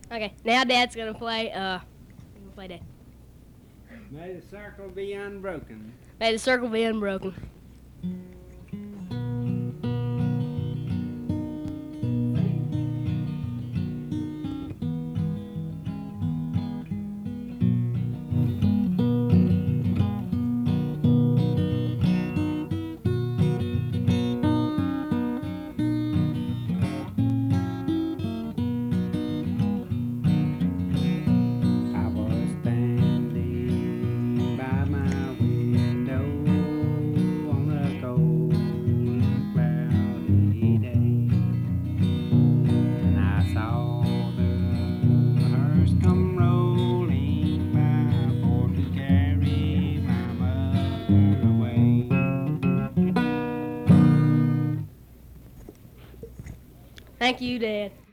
Okay, now Dad's gonna play. Play Dad. May the circle be unbroken. May the circle be unbroken. I was standing by my window on a cold and cloudy day, and I saw the hearse come rolling by for to carry my mother away. Thank you, Dad.